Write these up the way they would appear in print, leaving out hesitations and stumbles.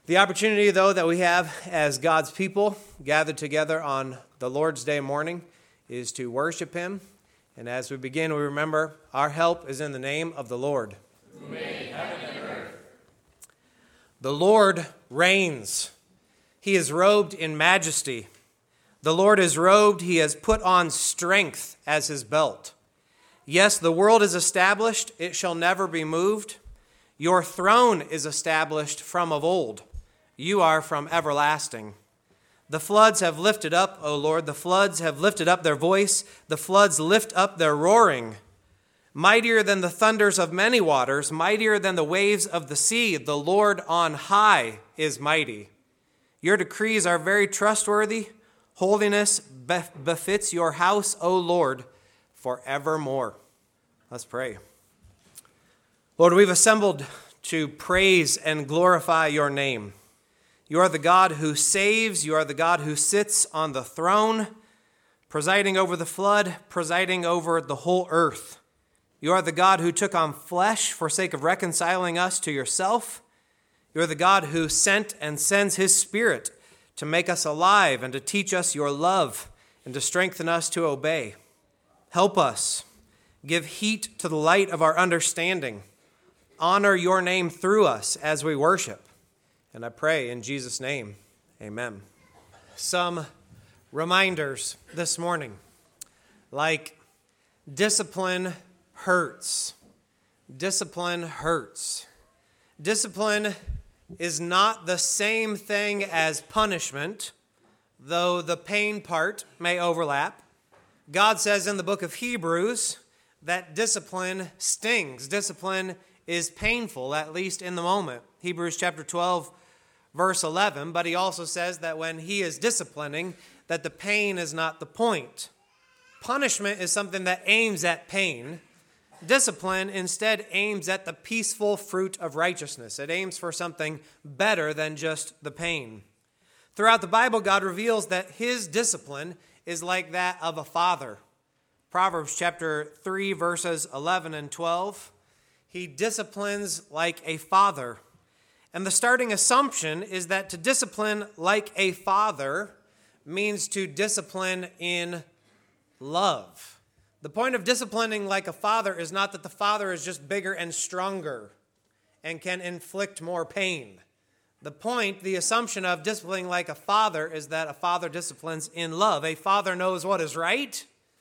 The opportunity, though, that we have as God's people gathered together on the Lord's Day morning is to worship Him. And as we begin, we remember our help is in the name of the Lord. Who made heaven and earth. The Lord reigns. He is robed in majesty. The Lord is robed. He has put on strength as His belt. Yes, the world is established. It shall never be moved. Your throne is established from of old. You are from everlasting. The floods have lifted up, O Lord. The floods have lifted up their voice. The floods lift up their roaring. Mightier than the thunders of many waters, mightier than the waves of the sea, the Lord on high is mighty. Your decrees are very trustworthy. Holiness befits your house, O Lord, forevermore. Let's pray. Lord, we've assembled to praise and glorify your name. You are the God who saves. You are the God who sits on the throne, presiding over the flood, presiding over the whole earth. You are the God who took on flesh for sake of reconciling us to yourself. You are the God who sent and sends His Spirit to make us alive and to teach us your love and to strengthen us to obey. Help us. Give heat to the light of our understanding. Honor your name through us as we worship. And I pray in Jesus' name, amen. Some reminders this morning, like discipline hurts. Discipline hurts. Discipline is not the same thing as punishment, though the pain part may overlap. God says in the book of Hebrews that discipline stings. Discipline is painful, at least in the moment. Hebrews chapter 12, verse 11, but he also says that when he is disciplining, that the pain is not the point. Punishment is something that aims at pain. Discipline instead aims at the peaceful fruit of righteousness. It aims for something better than just the pain. Throughout the Bible, God reveals that his discipline is like that of a father. Proverbs chapter 3, verses 11 and 12. He disciplines like a father. And the starting assumption is that to discipline like a father means to discipline in love. The point of disciplining like a father is not that the father is just bigger and stronger and can inflict more pain. The point, the assumption of disciplining like a father is that a father disciplines in love. A father knows what is right.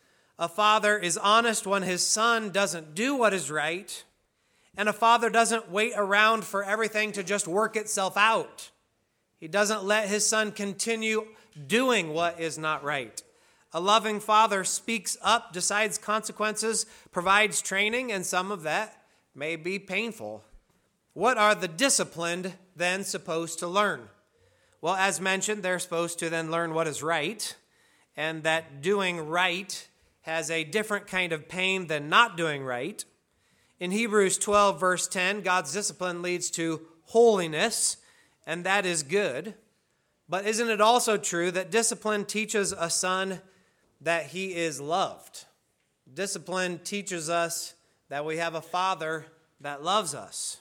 A father is honest when his son doesn't do what is right. And a father doesn't wait around for everything to just work itself out. He doesn't let his son continue doing what is not right. A loving father speaks up, decides consequences, provides training, and some of that may be painful. What are the disciplined then supposed to learn? Well, as mentioned, they're supposed to then learn what is right, and that doing right has a different kind of pain than not doing right. In Hebrews 12, verse 10, God's discipline leads to holiness, and that is good. But isn't it also true that discipline teaches a son that he is loved? Discipline teaches us that we have a father that loves us.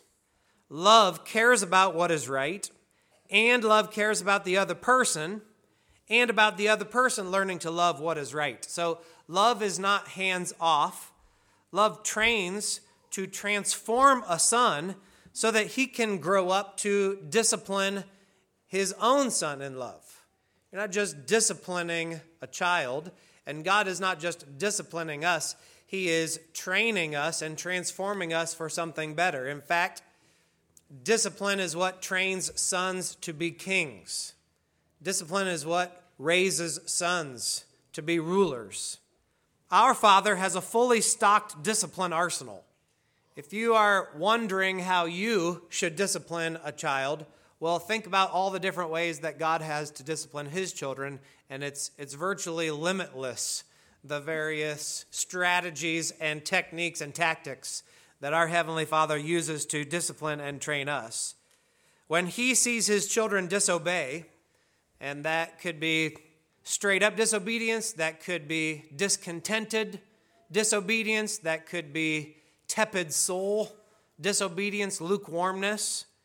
Love cares about what is right, and love cares about the other person, and about the other person learning to love what is right. So love is not hands off. Love trains to transform a son so that he can grow up to discipline his own son in love. You're not just disciplining a child, and God is not just disciplining us. He is training us and transforming us for something better. In fact, discipline is what trains sons to be kings. Discipline is what raises sons to be rulers. Our Father has a fully stocked discipline arsenal. If you are wondering how you should discipline a child, well, think about all the different ways that God has to discipline his children, and it's virtually limitless, the various strategies and techniques and tactics that our Heavenly Father uses to discipline and train us. When he sees his children disobey, and that could be straight up disobedience, that could be discontented disobedience, that could be tepid soul, disobedience, lukewarmness.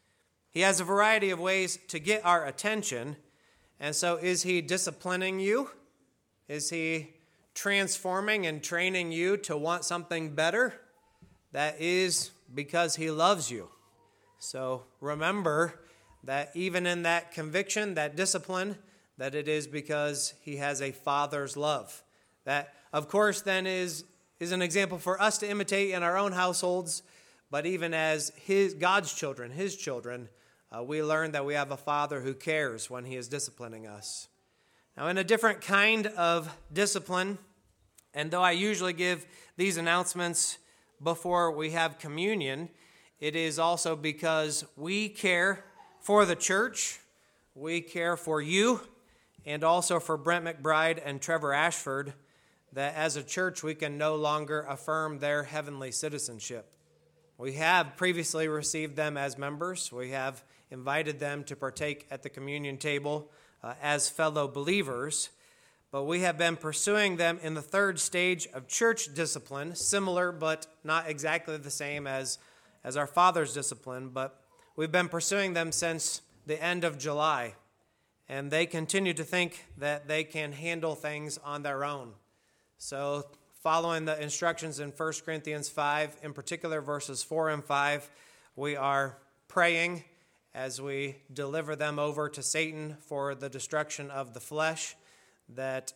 He has a variety of ways to get our attention. And so is he disciplining you? Is he transforming and training you to want something better? That is because he loves you. So remember that even in that conviction, that discipline, that it is because he has a father's love. That, of course, then is an example for us to imitate in our own households, but even as God's children, his children, we learn that we have a father who cares when he is disciplining us. Now, in a different kind of discipline, and though I usually give these announcements before we have communion, it is also because we care for the church, we care for you, and also for Brent McBride and Trevor Ashford, that as a church we can no longer affirm their heavenly citizenship. We have previously received them as members. We have invited them to partake at the communion table as fellow believers, but we have been pursuing them in the third stage of church discipline, similar but not exactly the same as our Father's discipline, but we've been pursuing them since the end of July, and they continue to think that they can handle things on their own. So following the instructions in 1 Corinthians 5, in particular verses 4 and 5, we are praying as we deliver them over to Satan for the destruction of the flesh, that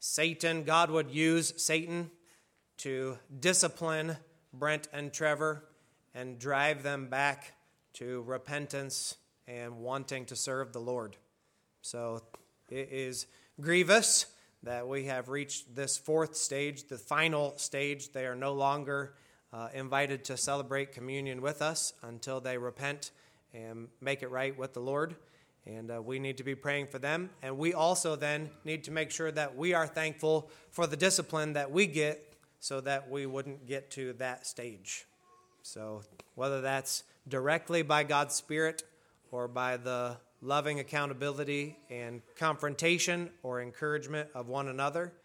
God would use Satan to discipline Brent and Trevor and drive them back to repentance and wanting to serve the Lord. So it is grievous that we have reached this fourth stage, the final stage. They are no longer invited to celebrate communion with us until they repent and make it right with the Lord. And we need to be praying for them. And we also then need to make sure that we are thankful for the discipline that we get so that we wouldn't get to that stage. So whether that's directly by God's Spirit or by the loving accountability and confrontation or encouragement of one another,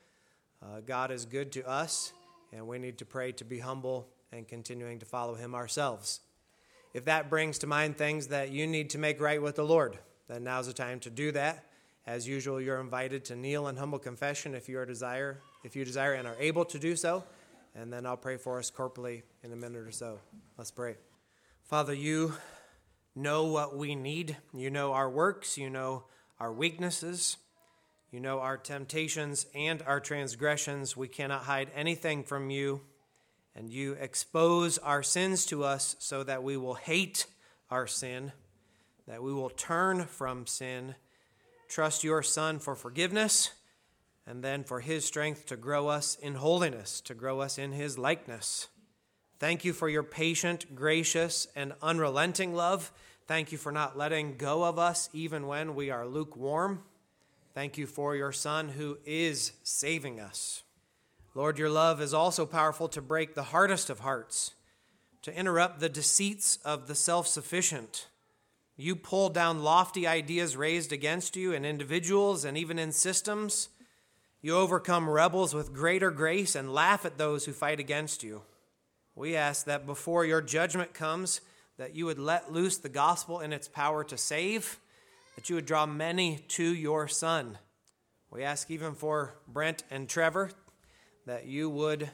God is good to us, and we need to pray to be humble and continuing to follow him ourselves. If that brings to mind things that you need to make right with the Lord, then now's the time to do that. As usual, you're invited to kneel in humble confession if you desire and are able to do so. And then I'll pray for us corporately in a minute or so. Let's pray. Father, you know what we need. You know our works. You know our weaknesses. You know our temptations and our transgressions. We cannot hide anything from you. And you expose our sins to us so that we will hate our sin, that we will turn from sin, trust your Son for forgiveness, and then for his strength to grow us in holiness, to grow us in his likeness. Thank you for your patient, gracious, and unrelenting love. Thank you for not letting go of us even when we are lukewarm. Thank you for your Son who is saving us. Lord, your love is also powerful to break the hardest of hearts, to interrupt the deceits of the self-sufficient. You pull down lofty ideas raised against you in individuals and even in systems. You overcome rebels with greater grace and laugh at those who fight against you. We ask that before your judgment comes, that you would let loose the gospel in its power to save, that you would draw many to your Son. We ask even for Brent and Trevor, that you would,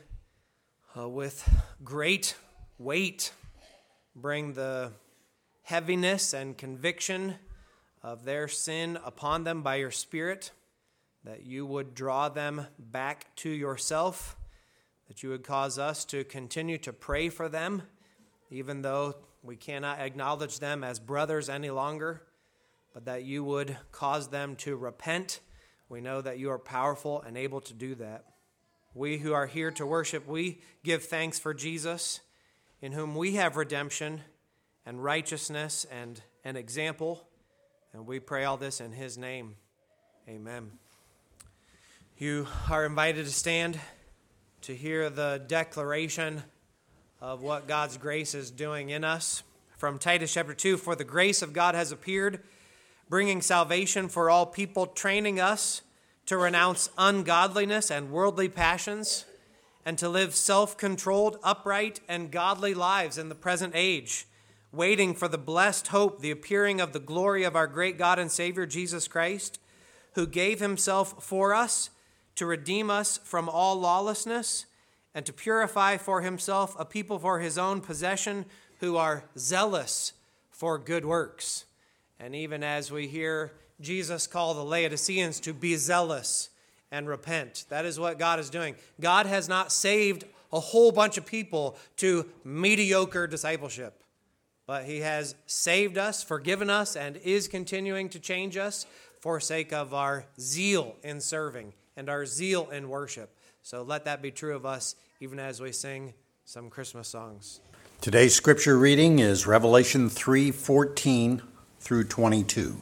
with great weight, bring the heaviness and conviction of their sin upon them by your Spirit, that you would draw them back to yourself, that you would cause us to continue to pray for them, even though we cannot acknowledge them as brothers any longer, but that you would cause them to repent. We know that you are powerful and able to do that. We who are here to worship, we give thanks for Jesus, in whom we have redemption and righteousness and an example. And we pray all this in his name. Amen. You are invited to stand to hear the declaration of what God's grace is doing in us. From Titus chapter 2, for the grace of God has appeared, bringing salvation for all people, training us to renounce ungodliness and worldly passions, and to live self-controlled, upright, and godly lives in the present age, waiting for the blessed hope, the appearing of the glory of our great God and Savior, Jesus Christ, who gave himself for us to redeem us from all lawlessness and to purify for himself a people for his own possession who are zealous for good works. And even as we hear Jesus call the Laodiceans to be zealous and repent, that is what God is doing. God has not saved a whole bunch of people to mediocre discipleship, but he has saved us, forgiven us, and is continuing to change us for sake of our zeal in serving and our zeal in worship. So let that be true of us even as we sing some Christmas songs. Today's scripture reading is Revelation 3:14 through 22.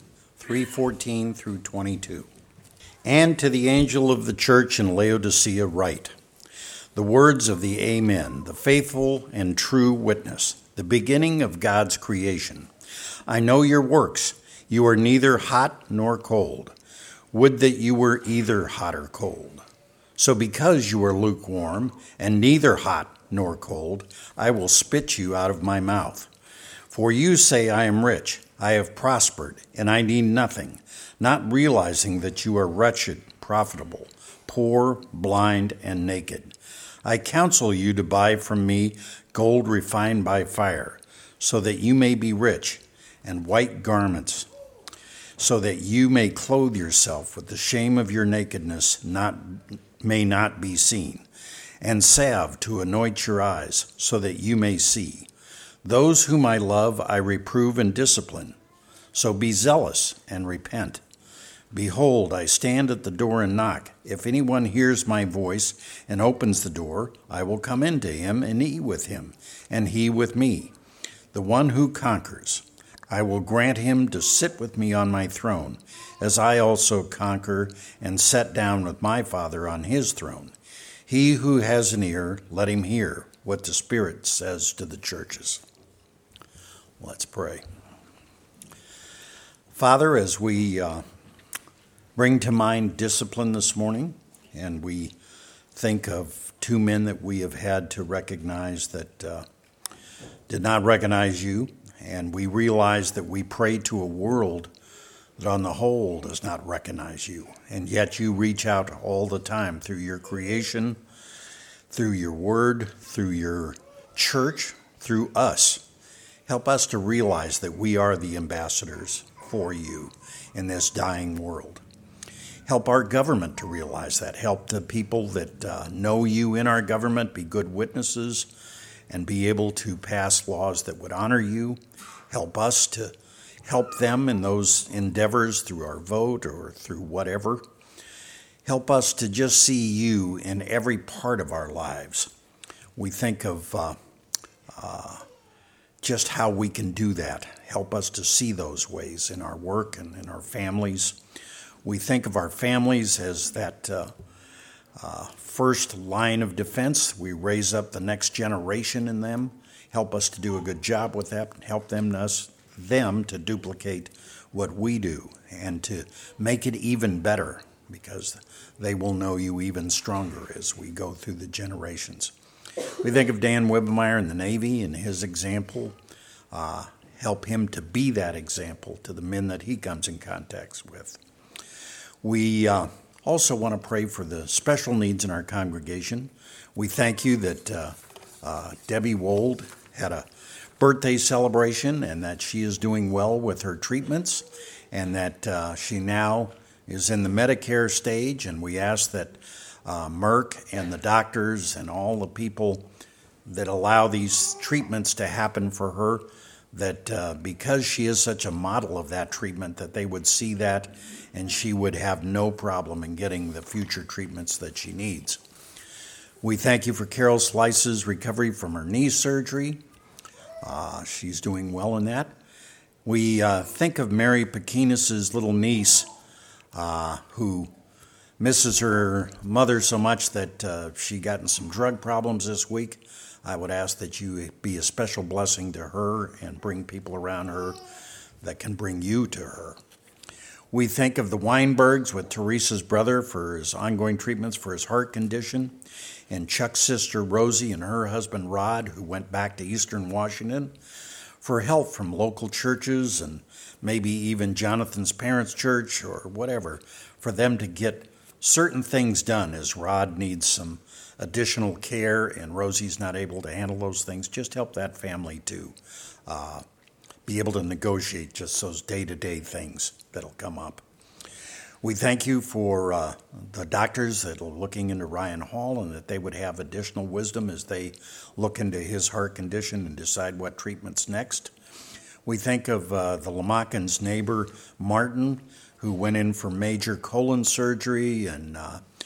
3:14 through 22. And to the angel of the church in Laodicea write, the words of the Amen, the faithful and true witness, the beginning of God's creation. I know your works. You are neither hot nor cold. Would that you were either hot or cold. So because you are lukewarm and neither hot nor cold, I will spit you out of my mouth. For you say, I am rich, I have prospered, and I need nothing, not realizing that you are wretched, profitable, poor, blind, and naked. I counsel you to buy from me gold refined by fire, so that you may be rich, and white garments, so that you may clothe yourself with the shame of your nakedness may not be seen, and salve to anoint your eyes, so that you may see. Those whom I love I reprove and discipline. So be zealous and repent. Behold, I stand at the door and knock. If anyone hears my voice and opens the door, I will come into him and eat with him, and he with me. The one who conquers, I will grant him to sit with me on my throne, as I also conquer and sat down with my Father on his throne. He who has an ear, let him hear what the Spirit says to the churches. Let's pray. Father, as we bring to mind discipline this morning, and we think of two men that we have had to recognize that did not recognize you, and we realize that we pray to a world that on the whole does not recognize you, and yet you reach out all the time through your creation, through your word, through your church, through us. Help us to realize that we are the ambassadors for you in this dying world. Help our government to realize that. Help the people that know you in our government be good witnesses and be able to pass laws that would honor you. Help us to help them in those endeavors through our vote or through whatever. Help us to just see you in every part of our lives. We think of just how we can do that. Help us to see those ways in our work and in our families. We think of our families as that first line of defense. We raise up the next generation in them. Help us to do a good job with that. Help them to duplicate what we do and to make it even better, because they will know you even stronger as we go through the generations. We think of Dan Wibbemeyer in the Navy and his example. Help him to be that example to the men that he comes in contact with. We also want to pray for the special needs in our congregation. We thank you that Debbie Wold had a birthday celebration and that she is doing well with her treatments, and that she now is in the Medicare stage, and we ask that Merck and the doctors and all the people that allow these treatments to happen for her, that because she is such a model of that treatment, that they would see that and she would have no problem in getting the future treatments that she needs. We thank you for Carol Slice's recovery from her knee surgery. She's doing well in that. We think of Mary Pekinis's little niece who misses her mother so much that she got in some drug problems this week. I would ask that you be a special blessing to her and bring people around her that can bring you to her. We think of the Weinbergs with Teresa's brother for his ongoing treatments for his heart condition, and Chuck's sister Rosie and her husband Rod, who went back to Eastern Washington for help from local churches and maybe even Jonathan's parents' church or whatever, for them to get certain things done as Rod needs some additional care and Rosie's not able to handle those things. Just help that family to be able to negotiate just those day-to-day things that'll come up. We thank you for the doctors that are looking into Ryan Hall and that they would have additional wisdom as they look into his heart condition and decide what treatment's next. We think of the Lamakan's neighbor, Martin, who went in for major colon surgery, and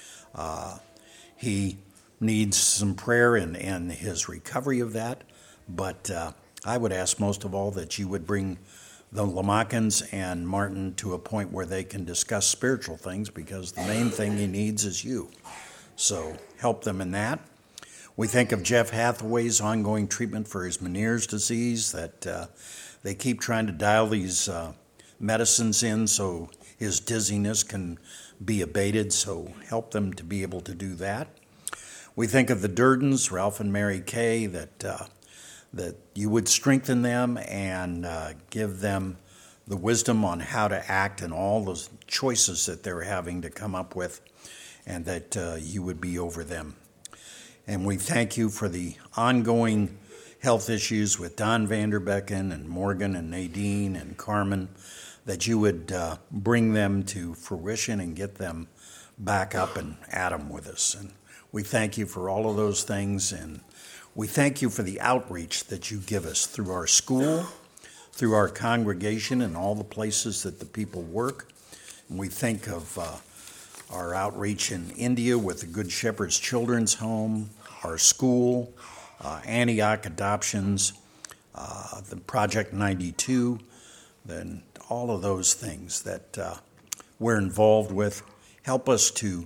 he needs some prayer and his recovery of that. But I would ask most of all that you would bring the Lamakans and Martin to a point where they can discuss spiritual things, because the main thing he needs is you. So help them in that. We think of Jeff Hathaway's ongoing treatment for his Meniere's disease, that they keep trying to dial these medicines in so his dizziness can be abated, so help them to be able to do that. We think of the Durdens, Ralph and Mary Kay, that you would strengthen them and give them the wisdom on how to act and all those choices that they're having to come up with, and that you would be over them. And we thank you for the ongoing health issues with Don Vanderbecken and Morgan and Nadine and Carmen, that you would bring them to fruition and get them back up and at 'em with us. And we thank you for all of those things, and we thank you for the outreach that you give us through our school, through our congregation, and all the places that the people work. And we think of our outreach in India with the Good Shepherd's Children's Home, our school, Antioch Adoptions, the Project 92, then all of those things that we're involved with. Help us to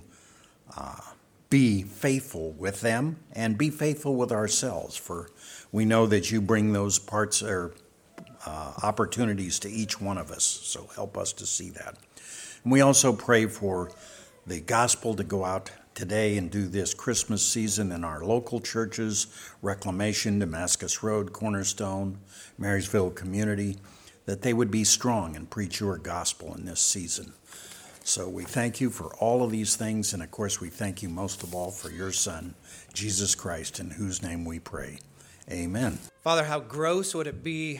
be faithful with them and be faithful with ourselves, for we know that you bring those parts or opportunities to each one of us, so help us to see that. And we also pray for the gospel to go out today and do this Christmas season in our local churches, Reclamation, Damascus Road, Cornerstone, Marysville Community, that they would be strong and preach your gospel in this season. So we thank you for all of these things, and of course we thank you most of all for your Son, Jesus Christ, in whose name we pray. Amen. Father, how gross would it be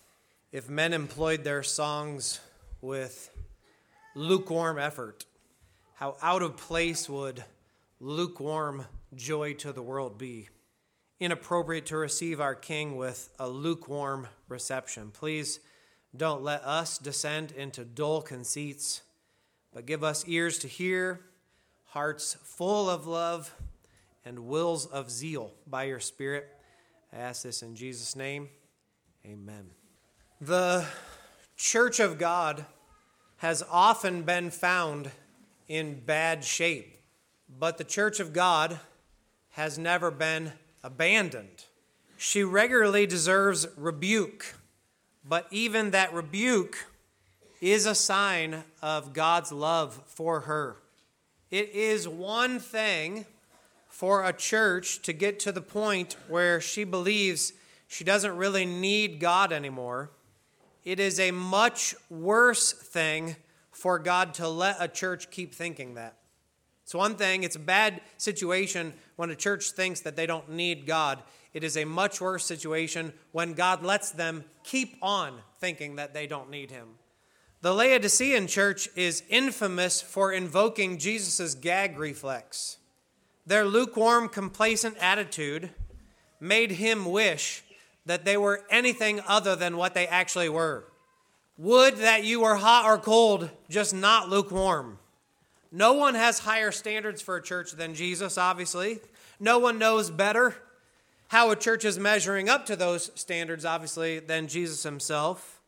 if men employed their songs with lukewarm effort? How out of place would lukewarm joy to the world be? Inappropriate to receive our King with a lukewarm reception. Please don't let us descend into dull conceits, but give us ears to hear, hearts full of love, and wills of zeal by your Spirit. I ask this in Jesus' name. Amen. The Church of God has often been found in bad shape, but the Church of God has never been abandoned. She regularly deserves rebuke, but even that rebuke is a sign of God's love for her. It is one thing for a church to get to the point where she believes she doesn't really need God anymore. It is a much worse thing for God to let a church keep thinking that. It's one thing, it's a bad situation when a church thinks that they don't need God. It is a much worse situation when God lets them keep on thinking that they don't need him. The Laodicean church is infamous for invoking Jesus' gag reflex. Their lukewarm, complacent attitude made him wish that they were anything other than what they actually were. Would that you were hot or cold, just not lukewarm. No one has higher standards for a church than Jesus, obviously. No one knows better how a church is measuring up to those standards, obviously, than Jesus himself.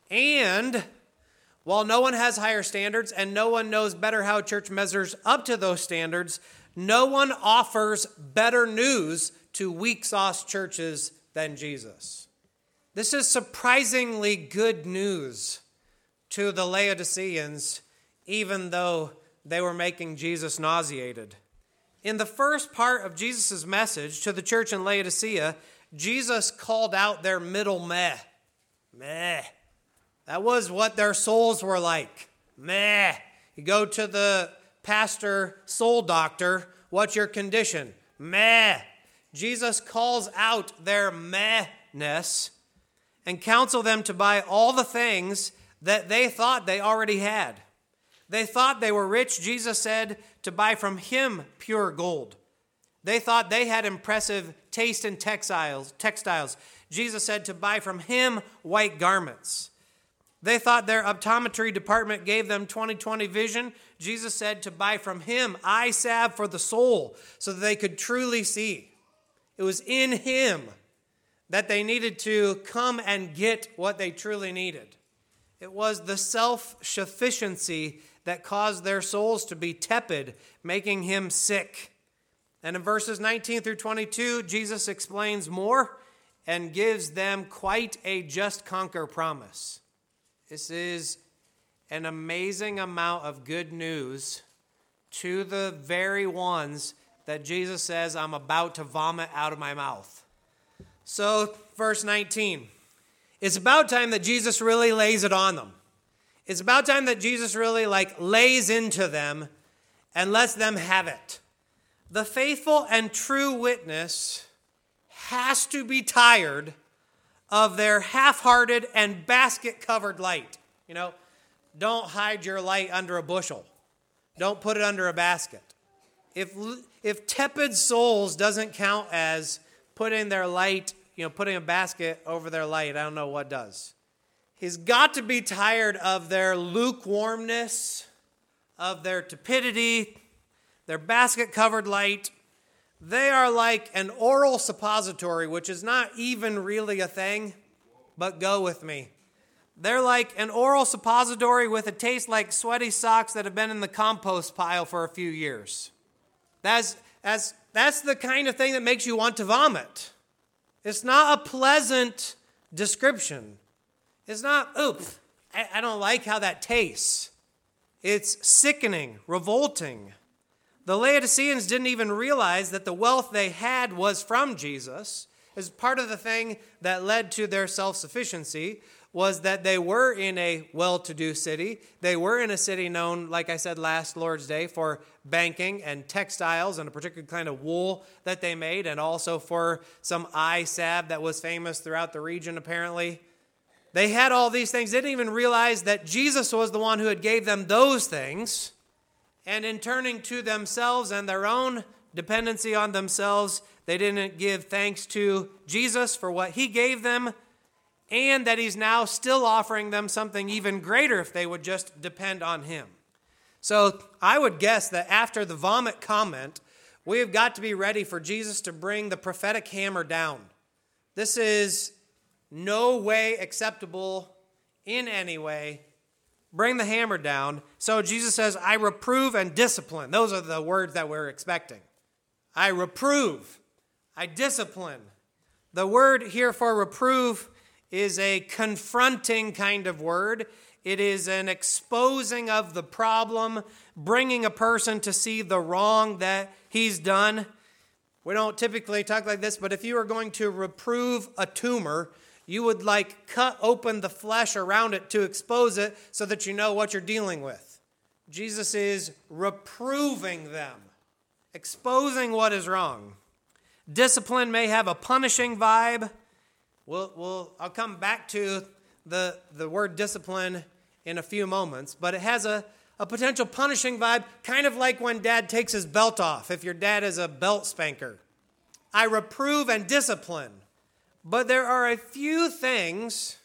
And while no one has higher standards and no one knows better how a church measures up to those standards, no one offers better news to weak sauce churches than Jesus. This is surprisingly good news to the Laodiceans, even though they were making Jesus nauseated. In the first part of Jesus' message to the church in Laodicea, Jesus called out their middle meh. Meh. That was what their souls were like. Meh. You go to the pastor soul doctor, what's your condition? Meh. Jesus calls out their mehness and counsel them to buy all the things that they thought they already had. They thought they were rich. Jesus said to buy from him pure gold. They thought they had impressive taste in textiles. Jesus said to buy from him white garments. They thought their optometry department gave them 20/20 vision. Jesus said to buy from him eye salve for the soul so that they could truly see. It was in him that they needed to come and get what they truly needed. It was the self-sufficiency that caused their souls to be tepid, making him sick. And in verses 19 through 22, Jesus explains more and gives them quite a just conquer promise. This is an amazing amount of good news to the very ones that Jesus says, I'm about to vomit out of my mouth. So, verse 19. It's about time that Jesus really lays it on them. It's about time that Jesus really lays into them and lets them have it. The faithful and true witness has to be tired of their half-hearted and basket-covered light. Don't hide your light under a bushel. Don't put it under a basket. If tepid souls doesn't count as putting their light, putting a basket over their light, I don't know what does. He's got to be tired of their lukewarmness, of their tepidity, their basket-covered light. They are like an oral suppository, which is not even really a thing, but go with me. They're like an oral suppository with a taste like sweaty socks that have been in the compost pile for a few years. That's the kind of thing that makes you want to vomit. It's not a pleasant description. It's not, I don't like how that tastes. It's sickening, revolting. The Laodiceans didn't even realize that the wealth they had was from Jesus. As part of the thing that led to their self-sufficiency was that they were in a well-to-do city. They were in a city known, like I said last Lord's Day, for banking and textiles and a particular kind of wool that they made, and also for some eye salve that was famous throughout the region, apparently. They had all these things. They didn't even realize that Jesus was the one who had gave them those things. And in turning to themselves and their own dependency on themselves, they didn't give thanks to Jesus for what he gave them, and that he's now still offering them something even greater if they would just depend on him. So I would guess that after the vomit comment, we have got to be ready for Jesus to bring the prophetic hammer down. This is no way acceptable in any way. Bring the hammer down. So Jesus says, I reprove and discipline. Those are the words that we're expecting. I reprove. I discipline. The word here for reprove is a confronting kind of word. It is an exposing of the problem, bringing a person to see the wrong that he's done. We don't typically talk like this, but if you were going to reprove a tumor, you would cut open the flesh around it to expose it so that you know what you're dealing with. Jesus is reproving them, exposing what is wrong. Discipline may have a punishing vibe. I'll come back to the word discipline in a few moments, but it has a potential punishing vibe, kind of like when dad takes his belt off, if your dad is a belt spanker. I reprove and discipline. But there are a few things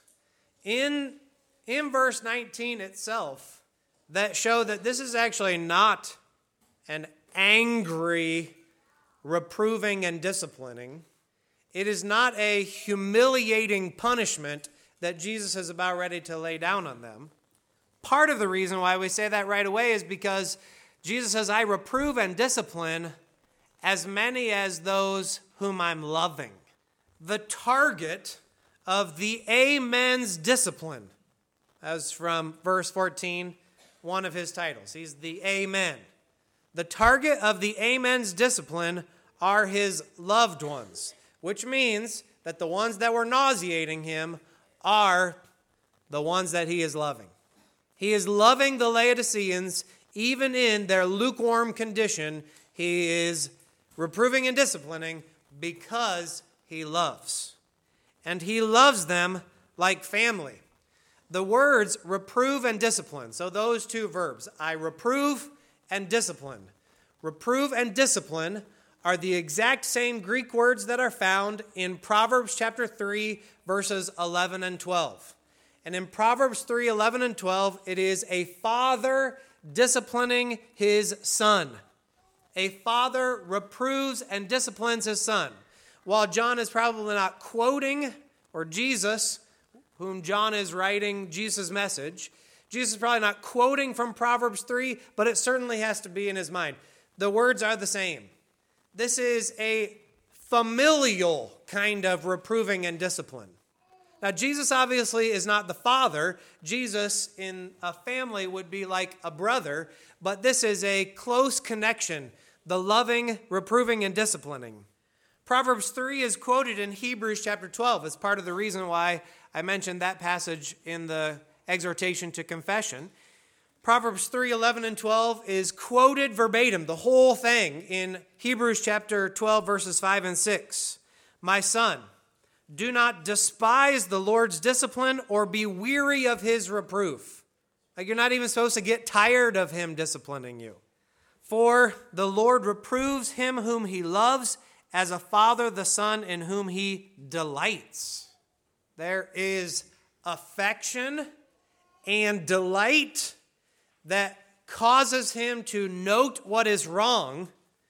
in verse 19 itself that show that this is actually not an angry reproving and disciplining. It is not a humiliating punishment that Jesus is about ready to lay down on them. Part of the reason why we say that right away is because Jesus says, I reprove and discipline as many as those whom I'm loving. The target of the amen's discipline, as from verse 14, one of his titles. He's the amen. The target of the amen's discipline are his loved ones, which means that the ones that were nauseating him are the ones that he is loving. He is loving the Laodiceans even in their lukewarm condition. He is reproving and disciplining because he loves. And he loves them like family. The words reprove and discipline, so those two verbs, I reprove and discipline. Reprove and discipline are the exact same Greek words that are found in Proverbs chapter 3, verses 11 and 12. And in Proverbs 3, 11 and 12, it is a father disciplining his son. A father reproves and disciplines his son. While John is probably not quoting, or Jesus, whom John is writing Jesus' message, Jesus is probably not quoting from Proverbs 3, but it certainly has to be in his mind. The words are the same. This is a familial kind of reproving and discipline. Now, Jesus obviously is not the father. Jesus in a family would be like a brother, but this is a close connection, the loving, reproving, and disciplining. Proverbs 3 is quoted in Hebrews chapter 12 as part of the reason why I mentioned that passage in the exhortation to confession. Proverbs 3, 11 and 12 is quoted verbatim, the whole thing, in Hebrews chapter 12, verses 5 and 6. My son, do not despise the Lord's discipline or be weary of his reproof. Like you're not even supposed to get tired of him disciplining you. For the Lord reproves him whom he loves, as a father the son in whom he delights. There is affection and delight that causes him to note what is wrong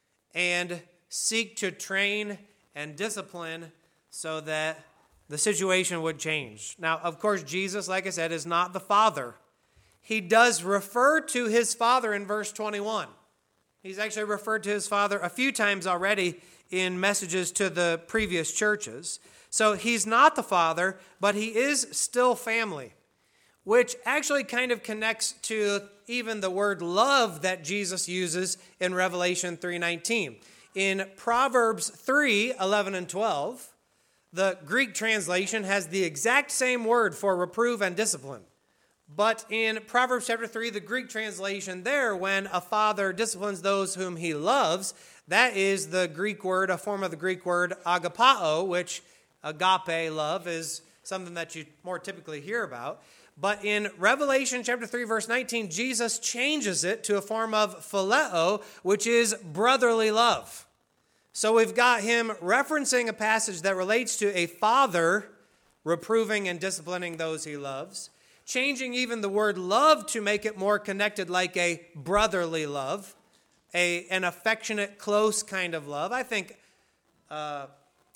and seek to train and discipline so that the situation would change. Now, of course, Jesus, like I said, is not the father. He does refer to his father in verse 21. He's actually referred to his father a few times already in messages to the previous churches. So he's not the father, but he is still family, which actually kind of connects to even the word love that Jesus uses in Revelation 3:19. In Proverbs 3, 11 and 12, the Greek translation has the exact same word for reprove and discipline. But in Proverbs chapter 3, the Greek translation there, when a father disciplines those whom he loves, that is the Greek word, a form of the Greek word agapao, which agape, love, is something that you more typically hear about. But in Revelation chapter 3, verse 19, Jesus changes it to a form of phileo, which is brotherly love. So we've got him referencing a passage that relates to a father reproving and disciplining those he loves, changing even the word love to make it more connected like a brotherly love, an affectionate, close kind of love. I think agapao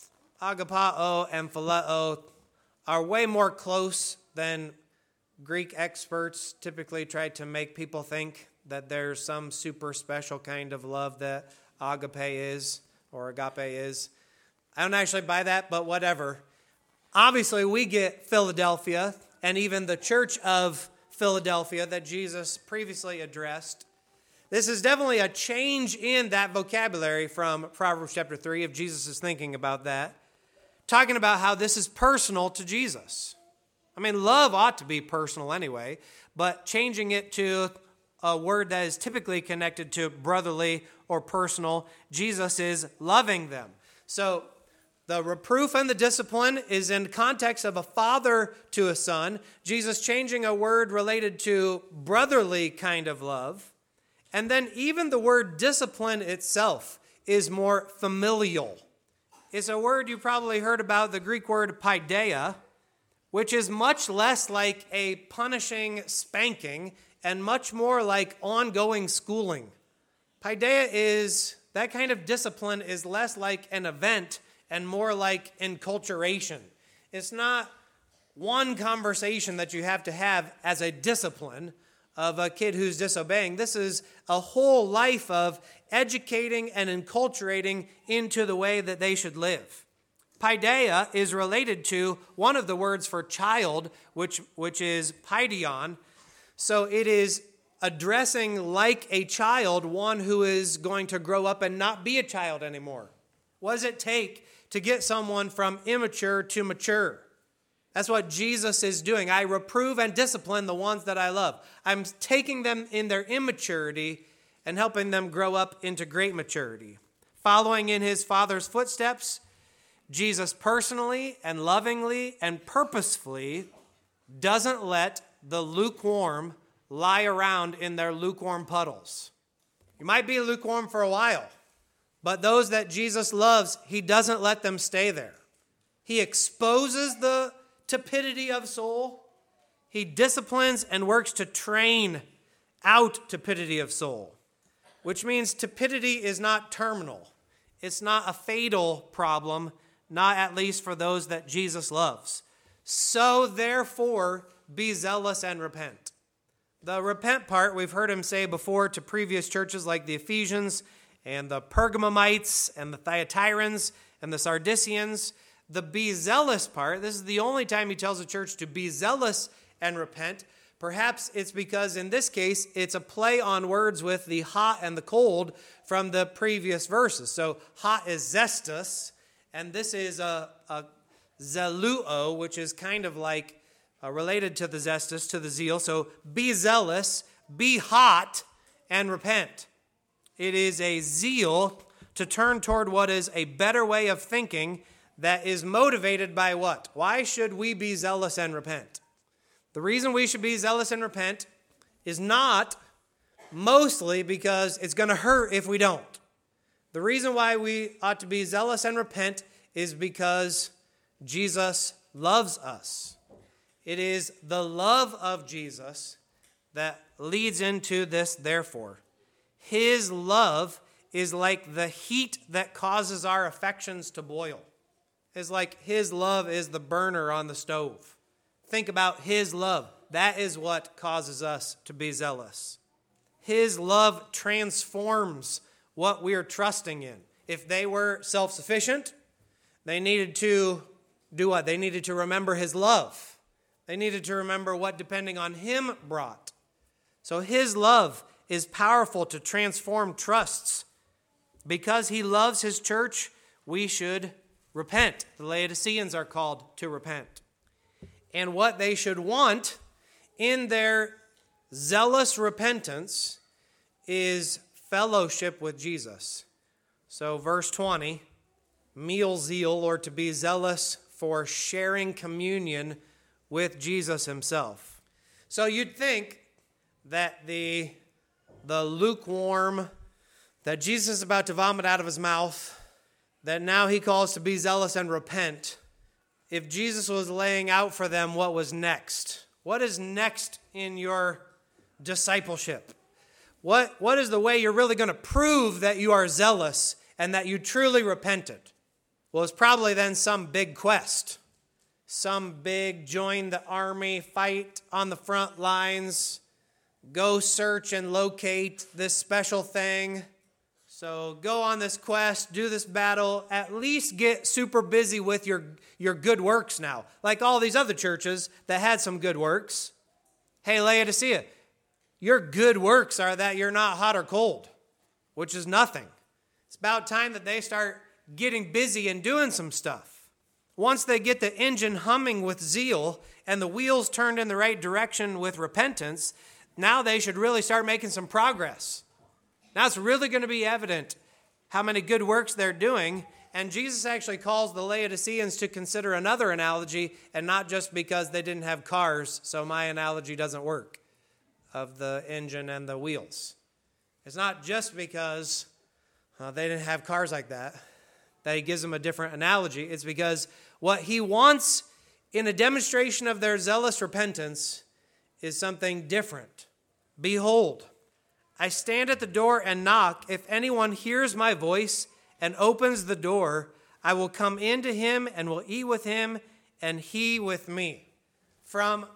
and phileo are way more close than Greek experts typically try to make people think that there's some super special kind of love that agape is, or agape is. I don't actually buy that, but whatever. Obviously, we get Philadelphia and even the church of Philadelphia that Jesus previously addressed. This is definitely a change in that vocabulary from Proverbs chapter 3, if Jesus is thinking about that, talking about how this is personal to Jesus. I mean, love ought to be personal anyway, but changing it to a word that is typically connected to brotherly or personal, Jesus is loving them. So the reproof and the discipline is in context of a father to a son. Jesus changing a word related to brotherly kind of love. And then even the word discipline itself is more familial. It's a word you probably heard about, the Greek word paideia, which is much less like a punishing spanking and much more like ongoing schooling. Paideia is, that kind of discipline is less like an event and more like enculturation. It's not one conversation that you have to have as a discipline of a kid who's disobeying. This is a whole life of educating and enculturating into the way that they should live. Paideia is related to one of the words for child, which is paidion. So it is addressing like a child, one who is going to grow up and not be a child anymore. What does it take to get someone from immature to mature? That's what Jesus is doing. I reprove and discipline the ones that I love. I'm taking them in their immaturity and helping them grow up into great maturity. Following in his Father's footsteps, Jesus personally and lovingly and purposefully doesn't let the lukewarm lie around in their lukewarm puddles. You might be lukewarm for a while, but those that Jesus loves, he doesn't let them stay there. He exposes the tepidity of soul. He disciplines and works to train out tepidity of soul, which means tepidity is not terminal. It's not a fatal problem, not at least for those that Jesus loves. So therefore, be zealous and repent. The repent part, we've heard him say before to previous churches like the Ephesians and the Pergamamites and the Thyatirans and the Sardisians. The be zealous part, this is the only time he tells the church to be zealous and repent. Perhaps it's because in this case, it's a play on words with the hot and the cold from the previous verses. So hot is zestus, and this is a zeluo, which is kind of like related to the zestus, to the zeal. So be zealous, be hot, and repent. It is a zeal to turn toward what is a better way of thinking that is motivated by what? Why should we be zealous and repent? The reason we should be zealous and repent is not mostly because it's going to hurt if we don't. The reason why we ought to be zealous and repent is because Jesus loves us. It is the love of Jesus that leads into this therefore. His love is like the heat that causes our affections to boil. It's like his love is the burner on the stove. Think about his love. That is what causes us to be zealous. His love transforms what we are trusting in. If they were self-sufficient, they needed to do what? They needed to remember his love. They needed to remember what depending on him brought. So his love is powerful to transform trusts. Because he loves his church, we should repent. The Laodiceans are called to repent. And what they should want in their zealous repentance is fellowship with Jesus. So verse 20, meal zeal, or to be zealous for sharing communion with Jesus himself. So you'd think that the lukewarm that Jesus is about to vomit out of his mouth, that now he calls to be zealous and repent, if Jesus was laying out for them what was next. What is next in your discipleship? What is the way you're really going to prove that you are zealous and that you truly repented? Well, it's probably then some big quest. Some big join the army, fight on the front lines, go search and locate this special thing. So go on this quest, do this battle, at least get super busy with your good works now. Like all these other churches that had some good works. Hey, Laodicea, your good works are that you're not hot or cold, which is nothing. It's about time that they start getting busy and doing some stuff. Once they get the engine humming with zeal and the wheels turned in the right direction with repentance, now they should really start making some progress. Now it's really going to be evident how many good works they're doing. And Jesus actually calls the Laodiceans to consider another analogy, and not just because they didn't have cars, so my analogy doesn't work, of the engine and the wheels. It's not just because they didn't have cars like that he gives them a different analogy. It's because what he wants in a demonstration of their zealous repentance is something different. Behold, I stand at the door and knock. If anyone hears my voice and opens the door, I will come into him and will eat with him and he with me. From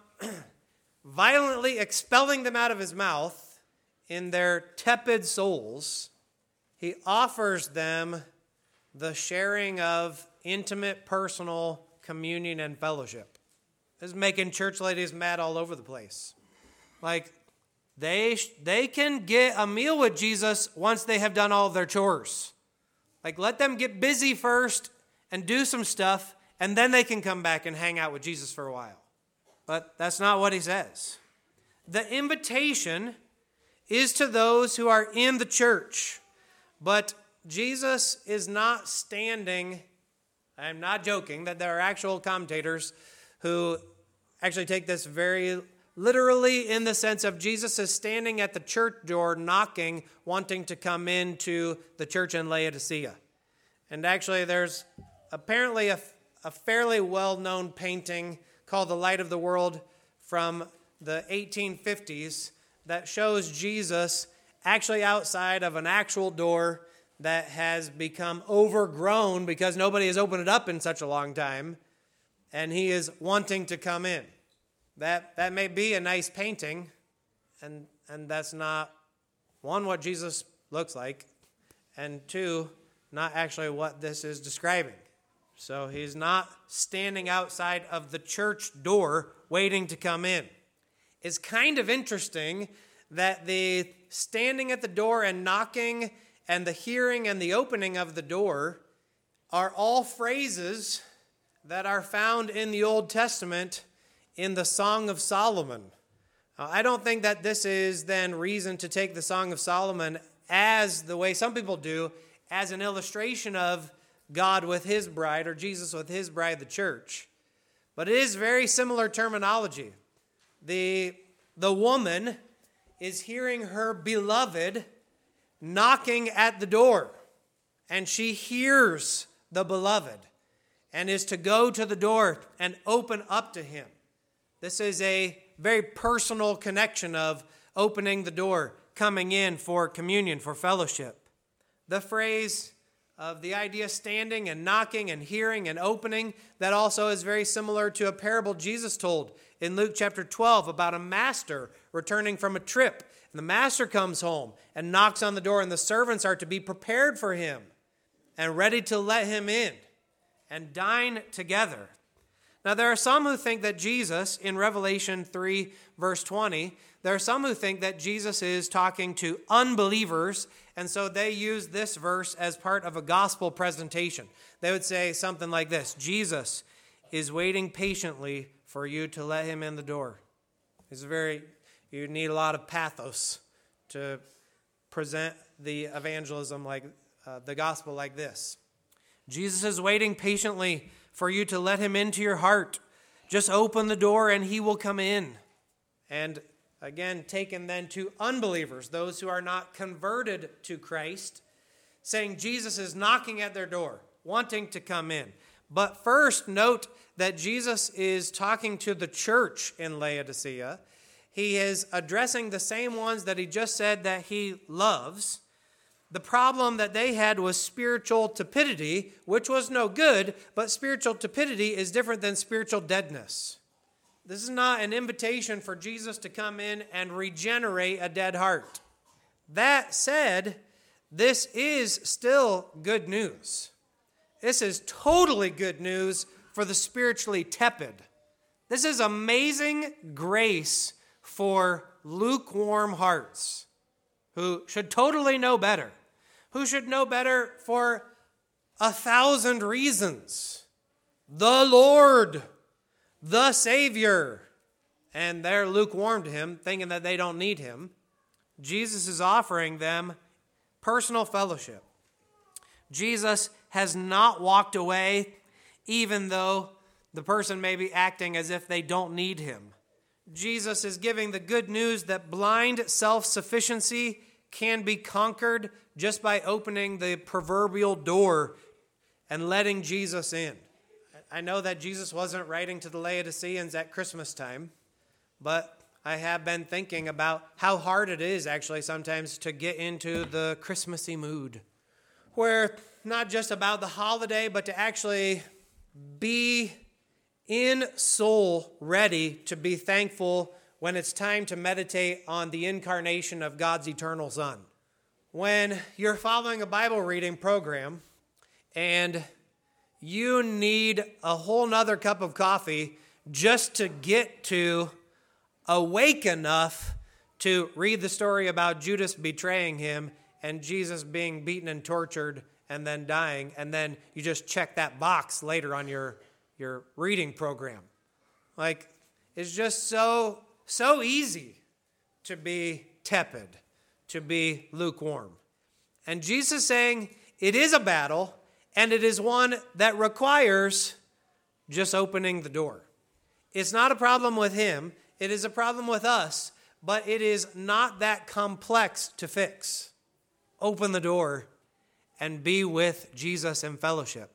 violently expelling them out of his mouth in their tepid souls, he offers them the sharing of intimate, personal communion and fellowship. This is making church ladies mad all over the place. Like, They can get a meal with Jesus once they have done all of their chores. Like, let them get busy first and do some stuff, and then they can come back and hang out with Jesus for a while. But that's not what he says. The invitation is to those who are in the church, but Jesus is not standing. I'm not joking that there are actual commentators who actually take this very literally in the sense of Jesus is standing at the church door knocking, wanting to come into the church in Laodicea. And actually there's apparently a fairly well-known painting called The Light of the World from the 1850s that shows Jesus actually outside of an actual door that has become overgrown because nobody has opened it up in such a long time, and he is wanting to come in. That may be a nice painting, and that's not, one, what Jesus looks like, and two, not actually what this is describing. So he's not standing outside of the church door waiting to come in. It's kind of interesting that the standing at the door and knocking and the hearing and the opening of the door are all phrases that are found in the Old Testament in the Song of Solomon. I don't think that this is then reason to take the Song of Solomon as the way some people do, as an illustration of God with his bride or Jesus with his bride, the church. But it is very similar terminology. The woman is hearing her beloved knocking at the door, and she hears the beloved and is to go to the door and open up to him. This is a very personal connection of opening the door, coming in for communion, for fellowship. The phrase of the idea standing and knocking and hearing and opening, that also is very similar to a parable Jesus told in Luke chapter 12 about a master returning from a trip. And the master comes home and knocks on the door, and the servants are to be prepared for him and ready to let him in and dine together. Now, there are some who think that Jesus, in Revelation 3, verse 20, there are some who think that Jesus is talking to unbelievers, and so they use this verse as part of a gospel presentation. They would say something like this: Jesus is waiting patiently for you to let him in the door. You need a lot of pathos to present the evangelism like the gospel like this. Jesus is waiting patiently for you to let him into your heart. Just open the door and he will come in. And again, taken then to unbelievers, those who are not converted to Christ, saying Jesus is knocking at their door, wanting to come in. But first, note that Jesus is talking to the church in Laodicea. He is addressing the same ones that he just said that he loves. The problem that they had was spiritual tepidity, which was no good, but spiritual tepidity is different than spiritual deadness. This is not an invitation for Jesus to come in and regenerate a dead heart. That said, this is still good news. This is totally good news for the spiritually tepid. This is amazing grace for lukewarm hearts who should totally know better, who should know better for 1,000 reasons. The Lord, the Savior, and they're lukewarm to him, thinking that they don't need him. Jesus is offering them personal fellowship. Jesus has not walked away, even though the person may be acting as if they don't need him. Jesus is giving the good news that blind self-sufficiency can be conquered just by opening the proverbial door and letting Jesus in. I know that Jesus wasn't writing to the Laodiceans at Christmas time, but I have been thinking about how hard it is actually sometimes to get into the Christmassy mood, where not just about the holiday, but to actually be in soul ready to be thankful when it's time to meditate on the incarnation of God's eternal Son. When you're following a Bible reading program and you need a whole nother cup of coffee just to get to awake enough to read the story about Judas betraying him and Jesus being beaten and tortured and then dying, and then you just check that box later on your your reading program. Like, it's just so easy to be tepid, to be lukewarm. And Jesus is saying it is a battle, and it is one that requires just opening the door. It's not a problem with him. It is a problem with us, but it is not that complex to fix. Open the door and be with Jesus in fellowship.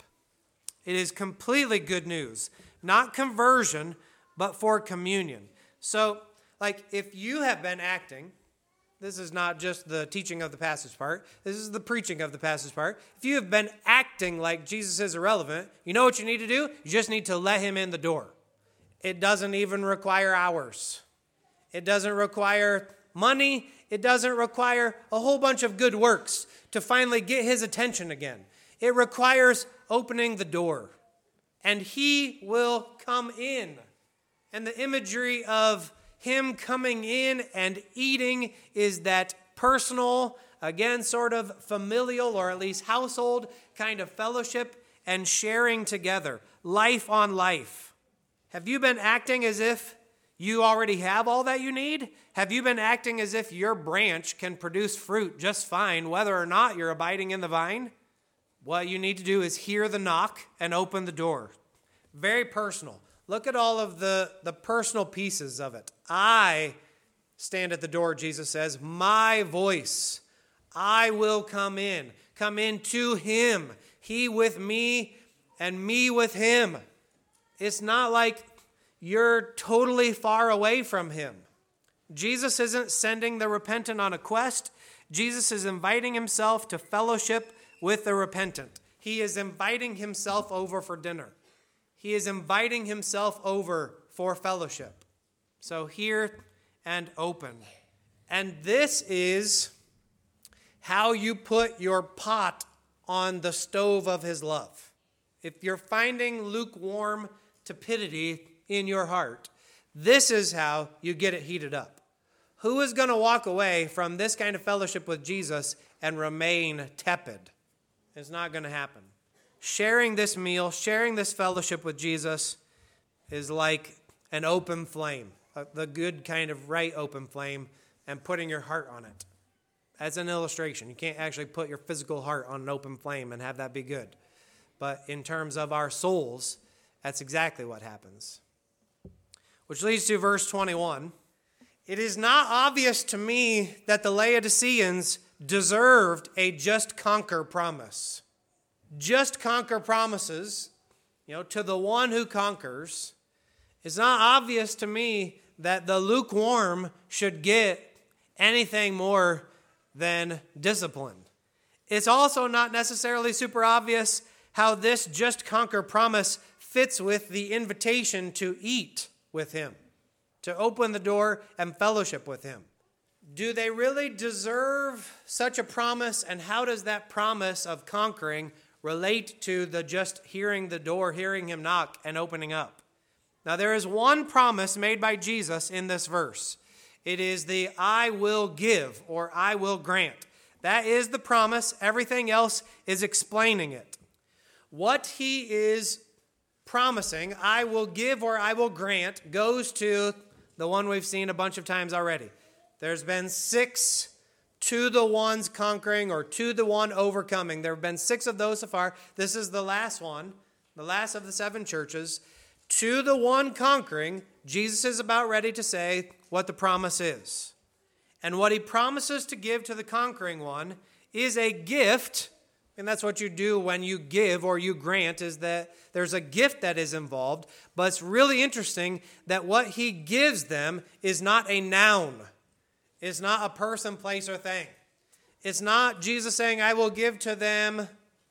It is completely good news, not conversion, but for communion. So, like, if you have been acting, this is not just the teaching of the passage part, this is the preaching of the passage part. If you have been acting like Jesus is irrelevant, you know what you need to do? You just need to let him in the door. It doesn't even require hours. It doesn't require money. It doesn't require a whole bunch of good works to finally get his attention again. It requires opening the door, and he will come in. And the imagery of him coming in and eating is that personal, again, sort of familial or at least household kind of fellowship and sharing together, life on life. Have you been acting as if you already have all that you need? Have you been acting as if your branch can produce fruit just fine, whether or not you're abiding in the vine? What you need to do is hear the knock and open the door. Very personal. Look at all of the personal pieces of it. I stand at the door, Jesus says. My voice. I will come in. Come in to him. He with me and me with him. It's not like you're totally far away from him. Jesus isn't sending the repentant on a quest. Jesus is inviting himself to fellowship with the repentant. He is inviting himself over for dinner. He is inviting himself over for fellowship. So hear and open. And this is how you put your pot on the stove of his love. If you're finding lukewarm tepidity in your heart, this is how you get it heated up. Who is going to walk away from this kind of fellowship with Jesus and remain tepid? It's not going to happen. Sharing this meal, sharing this fellowship with Jesus is like an open flame, the good kind of right open flame, and putting your heart on it. As an illustration, you can't actually put your physical heart on an open flame and have that be good. But in terms of our souls, that's exactly what happens. Which leads to verse 21. It is not obvious to me that the Laodiceans deserved a just conquer promise. Just conquer promises, to the one who conquers. It's not obvious to me that the lukewarm should get anything more than discipline. It's also not necessarily super obvious how this just conquer promise fits with the invitation to eat with him, to open the door and fellowship with him. Do they really deserve such a promise, and how does that promise of conquering relate to the just hearing the door, hearing him knock, and opening up? Now, there is one promise made by Jesus in this verse. It is the I will give or I will grant. That is the promise. Everything else is explaining it. What he is promising, I will give or I will grant, goes to the one we've seen a bunch of times already. There's been 6 to the ones conquering or to the one overcoming. There have been 6 of those so far. This is the last one, the last of the 7 churches. To the one conquering, Jesus is about ready to say what the promise is. And what he promises to give to the conquering one is a gift. And that's what you do when you give or you grant, is that there's a gift that is involved. But it's really interesting that what he gives them is not a noun. It's not a person, place, or thing. It's not Jesus saying, I will give to them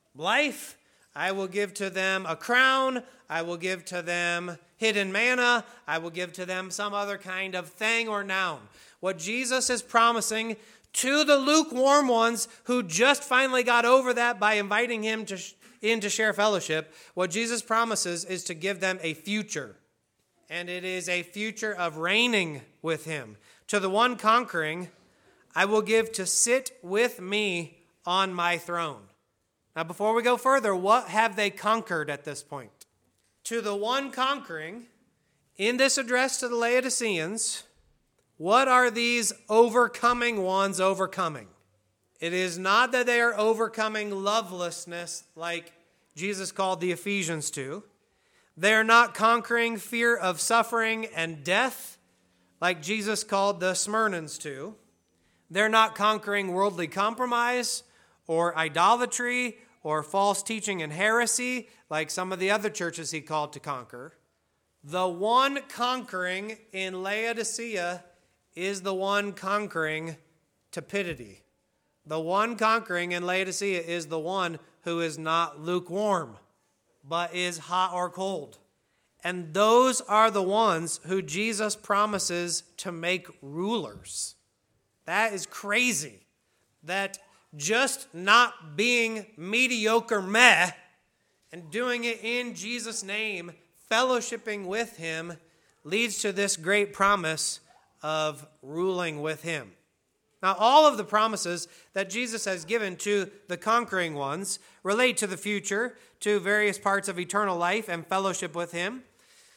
life. I will give to them a crown. I will give to them hidden manna. I will give to them some other kind of thing or noun. What Jesus is promising to the lukewarm ones who just finally got over that by inviting him in to share fellowship, what Jesus promises is to give them a future. And it is a future of reigning with him. To the one conquering, I will give to sit with me on my throne. Now, before we go further, what have they conquered at this point? to the one conquering, in this address to the Laodiceans, what are these overcoming ones overcoming? It is not that they are overcoming lovelessness like Jesus called the Ephesians to. They are not conquering fear of suffering and death like Jesus called the Smyrnans to. They're not conquering worldly compromise or idolatry or false teaching and heresy like some of the other churches he called to conquer. The one conquering in Laodicea is the one conquering tepidity. The one conquering in Laodicea is the one who is not lukewarm, but is hot or cold. And those are the ones who Jesus promises to make rulers. That is crazy. That just not being mediocre meh and doing it in Jesus' name, fellowshipping with him, leads to this great promise of ruling with him. Now, all of the promises that Jesus has given to the conquering ones relate to the future, to various parts of eternal life and fellowship with him.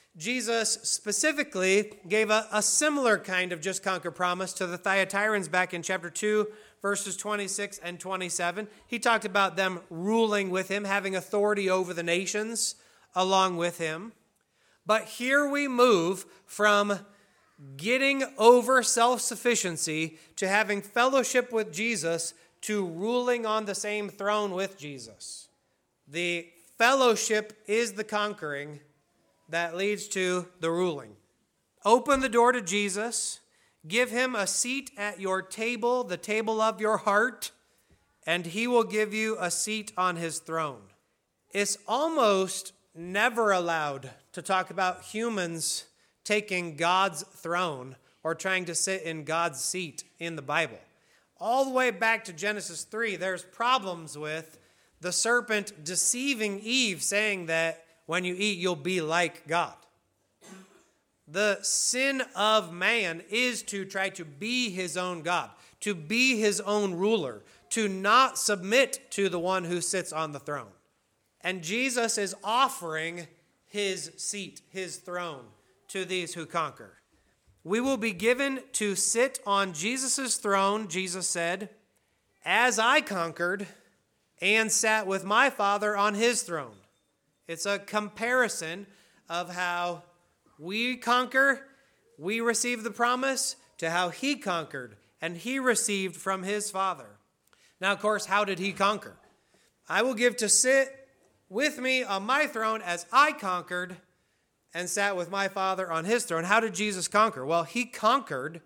Jesus specifically gave a similar kind of just conquer promise to the Thyatirans back in chapter 2, verses 26 and 27. He talked about them ruling with him, having authority over the nations along with him. But here we move from getting over self-sufficiency to having fellowship with Jesus to ruling on the same throne with Jesus. The fellowship is the conquering that leads to the ruling. Open the door to Jesus, give him a seat at your table, the table of your heart, and he will give you a seat on his throne. It's almost never allowed to talk about humans taking God's throne or trying to sit in God's seat in the Bible. All the way back to Genesis 3, there's problems with the serpent deceiving Eve, saying that when you eat, you'll be like God. The sin of man is to try to be his own God, to be his own ruler, to not submit to the one who sits on the throne. And Jesus is offering his seat, his throne, to these who conquer. We will be given to sit on Jesus' throne, Jesus said, as I conquered and sat with my Father on his throne. It's a comparison of how we conquer, we receive the promise, to how he conquered and he received from his Father. Now, of course, how did he conquer? I will give to sit with me on my throne as I conquered and sat with my Father on his throne. How did Jesus conquer? Well, he conquered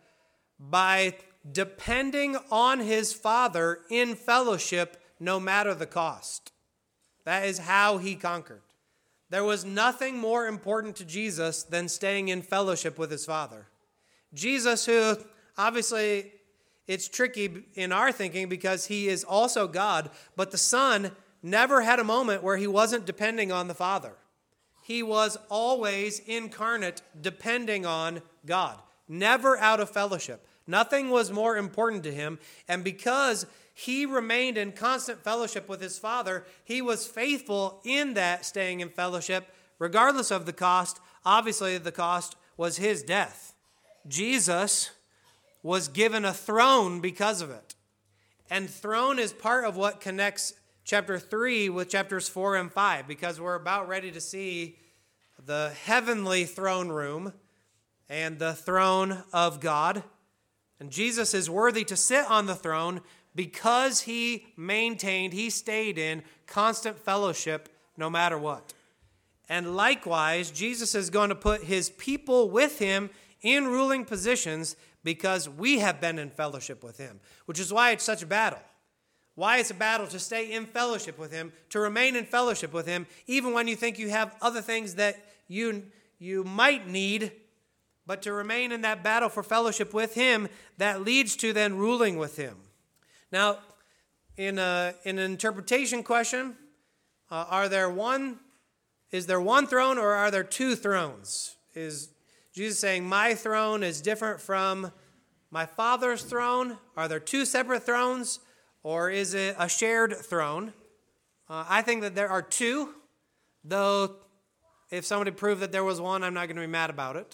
by depending on his Father in fellowship no matter the cost. That is how he conquered. There was nothing more important to Jesus than staying in fellowship with his Father. Jesus, who obviously it's tricky in our thinking because he is also God, but the Son never had a moment where he wasn't depending on the Father. He was always incarnate, depending on God, never out of fellowship. Nothing was more important to him, and because he remained in constant fellowship with his Father, he was faithful in that staying in fellowship, regardless of the cost. Obviously, the cost was his death. Jesus was given a throne because of it. And throne is part of what connects chapter 3 with chapters 4 and 5, because we're about ready to see the heavenly throne room and the throne of God. And Jesus is worthy to sit on the throne because he stayed in constant fellowship no matter what. And likewise, Jesus is going to put his people with him in ruling positions because we have been in fellowship with him, which is why it's such a battle. Why it's a battle to stay in fellowship with him, to remain in fellowship with him, even when you think you have other things that you might need, but to remain in that battle for fellowship with him that leads to then ruling with him. Now, in an interpretation question, is there one throne or are there two thrones? Is Jesus saying my throne is different from my Father's throne? Are there two separate thrones? Or is it a shared throne? I think that there are two, though If somebody proved that there was one, I'm not going to be mad about it.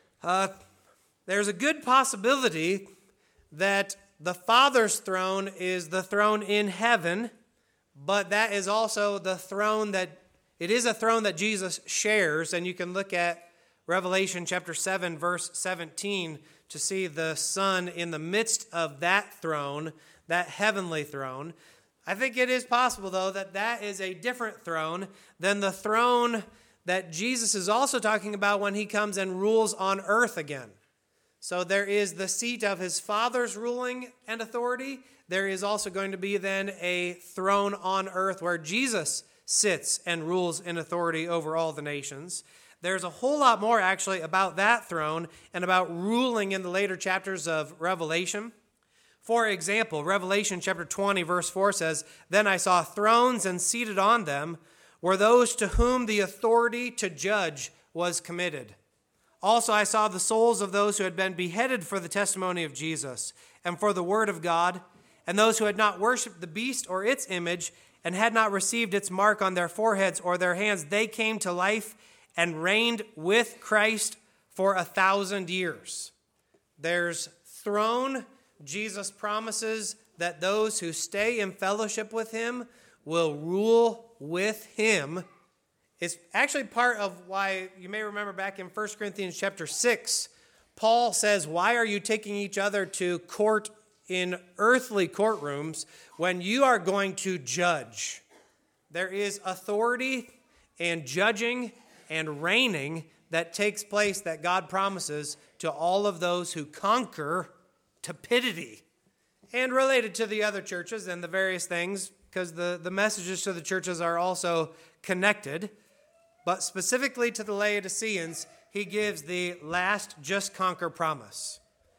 There's a good possibility that the Father's throne is the throne in heaven, but that is also the throne it is a throne that Jesus shares, and you can look at Revelation chapter 7, verse 17, to see the Son in the midst of that throne, that heavenly throne. I think it is possible, though, that that is a different throne than the throne that Jesus is also talking about when he comes and rules on earth again. So there is the seat of his Father's ruling and authority. There is also going to be then a throne on earth where Jesus sits and rules in authority over all the nations. There's a whole lot more actually about that throne and about ruling in the later chapters of Revelation. For example, Revelation chapter 20 verse 4 says, "Then I saw thrones, and seated on them were those to whom the authority to judge was committed. Also I saw the souls of those who had been beheaded for the testimony of Jesus and for the word of God, and those who had not worshipped the beast or its image and had not received its mark on their foreheads or their hands. They came to life and reigned with Christ for 1,000 years." There's throne. Jesus promises that those who stay in fellowship with him will rule with him. It's actually part of why you may remember back in 1 Corinthians chapter 6, Paul says, "Why are you taking each other to court in earthly courtrooms when you are going to judge?" There is authority and judging and reigning that takes place that God promises to all of those who conquer tepidity. And related to the other churches and the various things, because the messages to the churches are also connected. But specifically to the Laodiceans, he gives the last just conquer promise.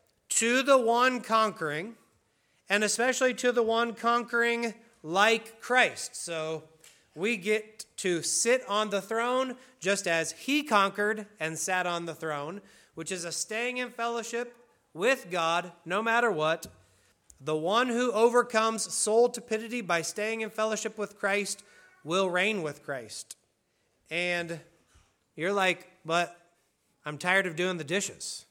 To the one conquering, and especially to the one conquering like Christ. So we get to sit on the throne just as he conquered and sat on the throne, which is a staying in fellowship with God no matter what. The one who overcomes soul tepidity by staying in fellowship with Christ will reign with Christ. And you're like, "But I'm tired of doing the dishes.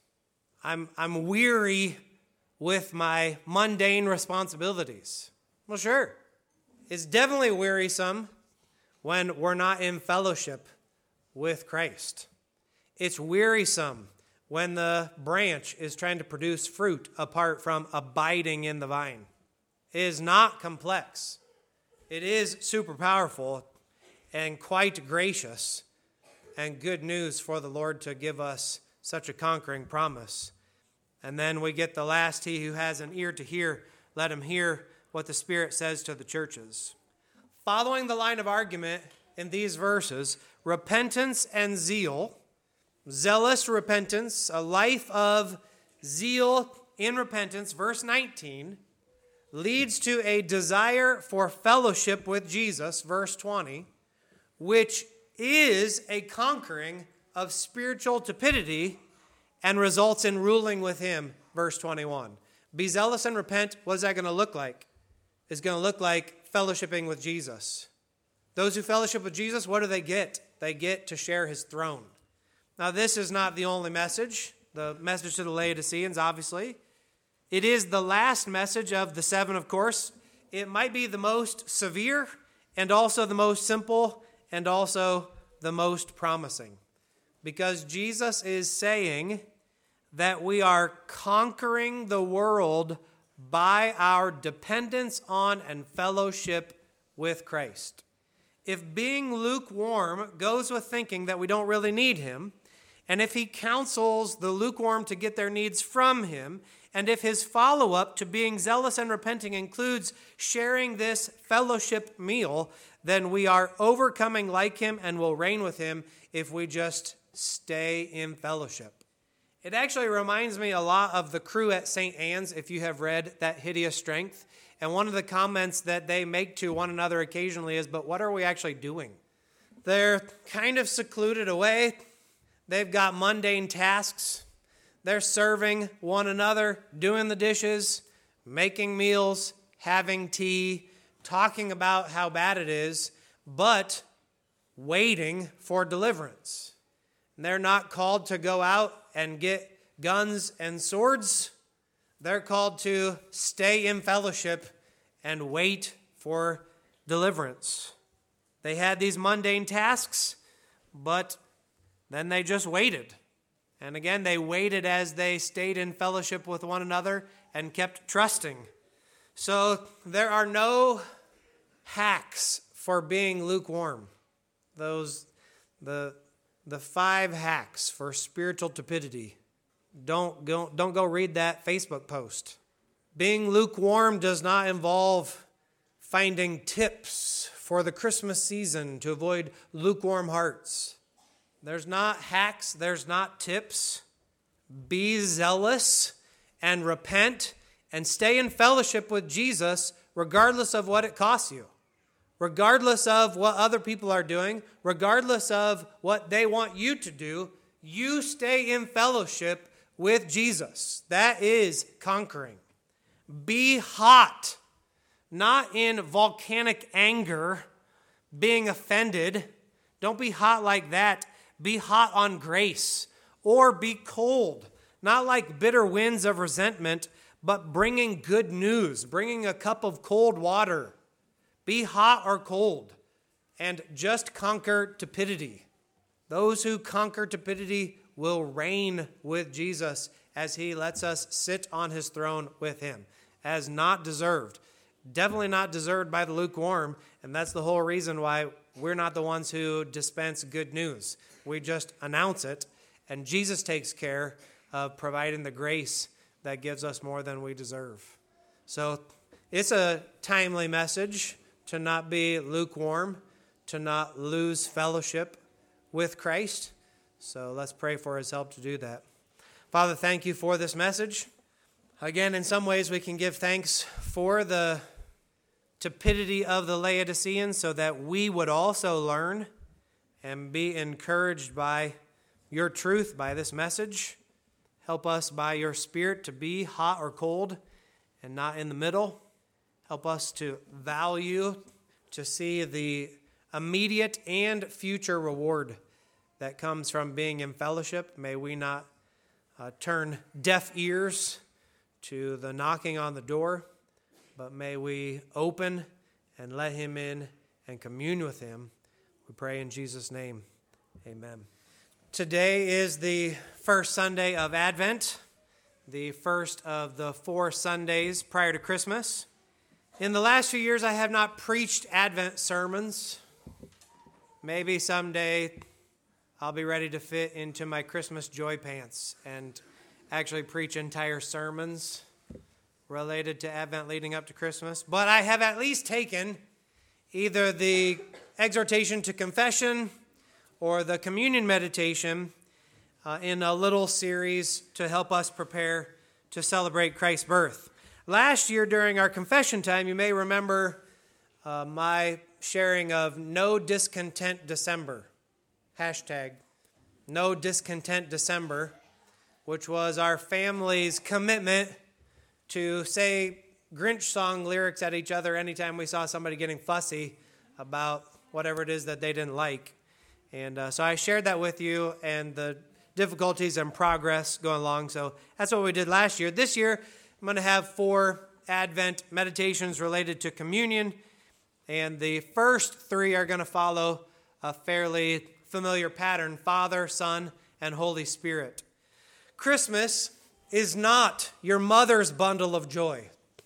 I'm weary with my mundane responsibilities." Well, sure. It's definitely wearisome when we're not in fellowship with Christ. It's wearisome when the branch is trying to produce fruit apart from abiding in the vine. It is not complex. It is super powerful and quite gracious, and good news for the Lord to give us such a conquering promise. And then we get the last, "He who has an ear to hear, let him hear what the Spirit says to the churches." Following the line of argument in these verses, repentance and zeal, zealous repentance, a life of zeal in repentance, verse 19, leads to a desire for fellowship with Jesus, verse 20, which is a conquering of spiritual tepidity and results in ruling with him, verse 21. Be zealous and repent. What is that going to look like? It's going to look like fellowshipping with Jesus. Those who fellowship with Jesus, what do they get? They get to share his throne. Now, this is not the only message, the message to the Laodiceans, obviously. It is the last message of the seven, of course. It might be the most severe and also the most simple and also the most promising. Because Jesus is saying that we are conquering the world by our dependence on and fellowship with Christ. If being lukewarm goes with thinking that we don't really need him, and if he counsels the lukewarm to get their needs from him, and if his follow-up to being zealous and repenting includes sharing this fellowship meal, then we are overcoming like him and will reign with him if we just stay in fellowship. It actually reminds me a lot of the crew at St. Anne's, if you have read That Hideous Strength. And one of the comments that they make to one another occasionally is, "But what are we actually doing?" They're kind of secluded away. They've got mundane tasks. They're serving one another, doing the dishes, making meals, having tea, talking about how bad it is. But waiting for deliverance. And they're not called to go out and get guns and swords. They're called to stay in fellowship and wait for deliverance. They had these mundane tasks, but then they just waited. And again, they waited as they stayed in fellowship with one another and kept trusting. So there are no hacks for being lukewarm. The 5 hacks for spiritual tepidity. Don't go read that Facebook post. Being lukewarm does not involve finding tips for the Christmas season to avoid lukewarm hearts. There's not hacks, there's not tips. Be zealous and repent and stay in fellowship with Jesus regardless of what it costs you. Regardless of what other people are doing, regardless of what they want you to do, you stay in fellowship with Jesus. That is conquering. Be hot, not in volcanic anger, being offended. Don't be hot like that. Be hot on grace. Or be cold, not like bitter winds of resentment, but bringing good news, bringing a cup of cold water. Be hot or cold, and just conquer tepidity. Those who conquer tepidity will reign with Jesus as he lets us sit on his throne with him, as not deserved. Definitely not deserved by the lukewarm, and that's the whole reason why we're not the ones who dispense good news. We just announce it, and Jesus takes care of providing the grace that gives us more than we deserve. So it's a timely message to not be lukewarm, to not lose fellowship with Christ. So let's pray for his help to do that. Father, thank you for this message. Again, in some ways we can give thanks for the tepidity of the Laodiceans so that we would also learn and be encouraged by your truth, by this message. Help us by your Spirit to be hot or cold and not in the middle. Help us to value, to see the immediate and future reward that comes from being in fellowship. May we not turn deaf ears to the knocking on the door, but may we open and let him in and commune with him. We pray in Jesus' name. Amen. Today is the first Sunday of Advent, the first of the 4 Sundays prior to Christmas. In the last few years, I have not preached Advent sermons. Maybe someday I'll be ready to fit into my Christmas joy pants and actually preach entire sermons related to Advent leading up to Christmas. But I have at least taken either the exhortation to confession or the communion meditation in a little series to help us prepare to celebrate Christ's birth. Last year during our confession time, you may remember my sharing of No Discontent December, hashtag No Discontent December, which was our family's commitment to say Grinch song lyrics at each other anytime we saw somebody getting fussy about whatever it is that they didn't like. And so I shared that with you and the difficulties and progress going along. So that's what we did last year. This year, I'm going to have 4 Advent meditations related to communion. And the first 3 are going to follow a fairly familiar pattern: Father, Son, and Holy Spirit. Christmas is not your mother's bundle of joy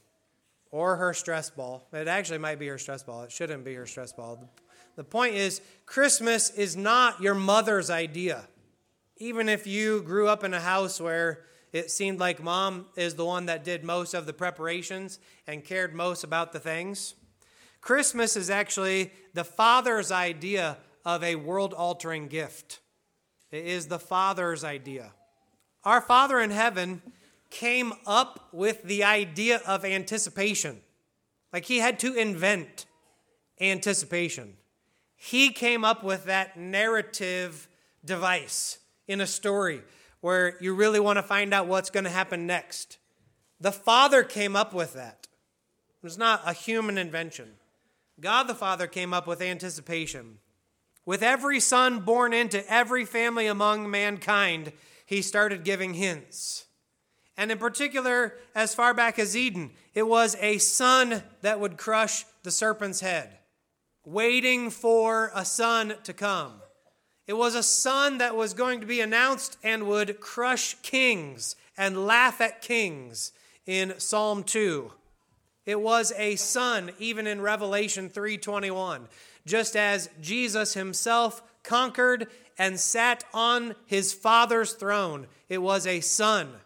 or her stress ball. It actually might be her stress ball. It shouldn't be her stress ball. The point is, Christmas is not your mother's idea. Even if you grew up in a house where it seemed like mom is the one that did most of the preparations and cared most about the things, Christmas is actually the Father's idea of a world-altering gift. It is the Father's idea. Our Father in heaven came up with the idea of anticipation. Like he had to invent anticipation. He came up with that narrative device in a story where you really want to find out what's going to happen next. The Father came up with that. It was not a human invention. God the Father came up with anticipation. With every son born into every family among mankind, he started giving hints. And in particular, as far back as Eden, it was a son that would crush the serpent's head, waiting for a son to come. It was a son that was going to be announced and would crush kings and laugh at kings in Psalm 2. It was a son, even in Revelation 3:21, just as Jesus himself conquered and sat on his Father's throne. It was a son.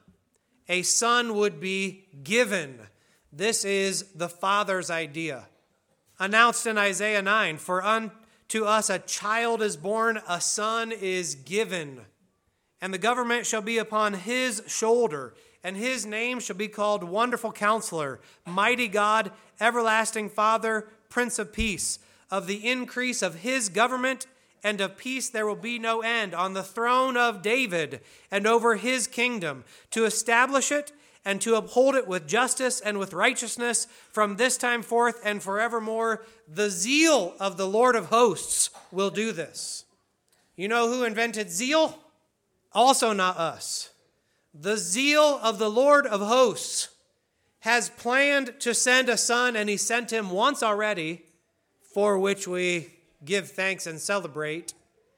A son would be given. This is the Father's idea. Announced in Isaiah 9, "For unto us a child is born, a son is given, and the government shall be upon his shoulder, and his name shall be called Wonderful Counselor, Mighty God, Everlasting Father, Prince of Peace. Of the increase of his government and of peace there will be no end on the throne of David and over his kingdom, to establish it and to uphold it with justice and with righteousness from this time forth and forevermore. The zeal of the Lord of hosts will do this." You know who invented zeal? Also not us. The zeal of the Lord of hosts has planned to send a son, and he sent him once already, for which we give thanks and celebrate,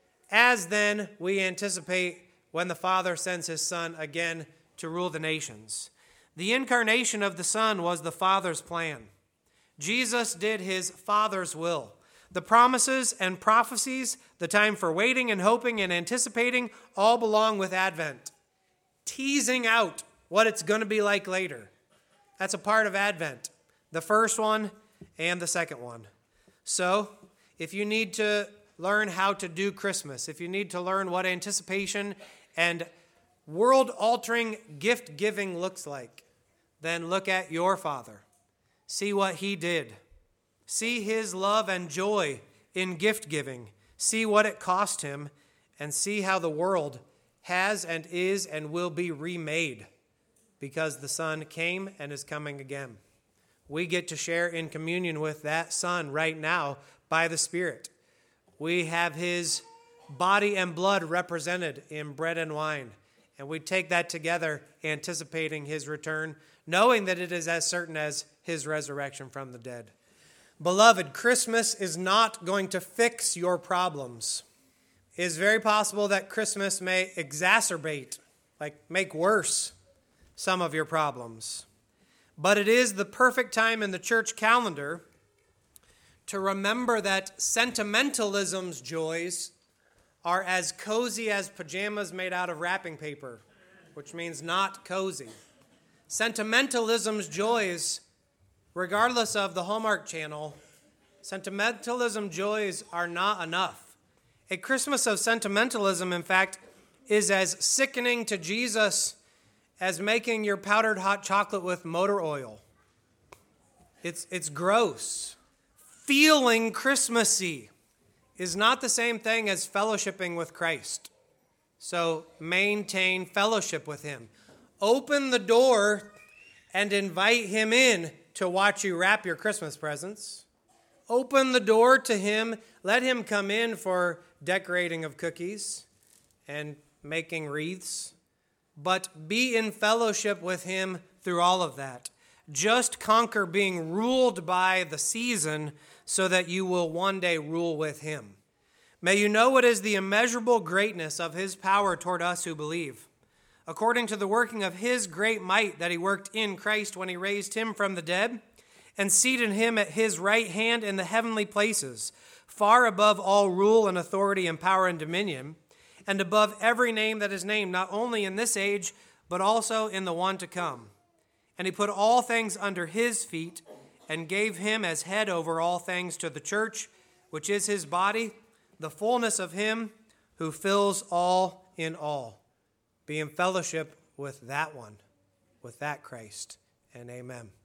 as then we anticipate when the Father sends his Son again to rule the nations. The incarnation of the Son was the Father's plan. Jesus did his Father's will. The promises and prophecies, the time for waiting and hoping and anticipating, all belong with Advent. Teasing out what it's going to be like later. That's a part of Advent, the first one and the second one. So, if you need to learn how to do Christmas, if you need to learn what anticipation and world-altering gift-giving looks like, then look at your Father. See what he did. See his love and joy in gift-giving. See what it cost him, and see how the world has and is and will be remade because the Son came and is coming again. We get to share in communion with that Son right now by the Spirit. We have his body and blood represented in bread and wine, and we take that together, anticipating his return, knowing that it is as certain as his resurrection from the dead. Beloved, Christmas is not going to fix your problems. It is very possible that Christmas may exacerbate, make worse, some of your problems. But it is the perfect time in the church calendar to remember that sentimentalism's joys are as cozy as pajamas made out of wrapping paper, which means not cozy. Sentimentalism's joys, regardless of the Hallmark Channel, sentimentalism joys are not enough. A Christmas of sentimentalism, in fact, is as sickening to Jesus as making your powdered hot chocolate with motor oil. It's gross. Feeling Christmassy is not the same thing as fellowshipping with Christ. So maintain fellowship with him. Open the door and invite him in to watch you wrap your Christmas presents. Open the door to him. Let him come in for decorating of cookies and making wreaths. But be in fellowship with him through all of that. Just conquer being ruled by the season so that you will one day rule with him. May you know what is the immeasurable greatness of his power toward us who believe, according to the working of his great might that he worked in Christ when he raised him from the dead and seated him at his right hand in the heavenly places, far above all rule and authority and power and dominion, and above every name that is named, not only in this age, but also in the one to come. And he put all things under his feet and gave him as head over all things to the church, which is his body, the fullness of him who fills all in all. Be in fellowship with that one, with that Christ, and amen.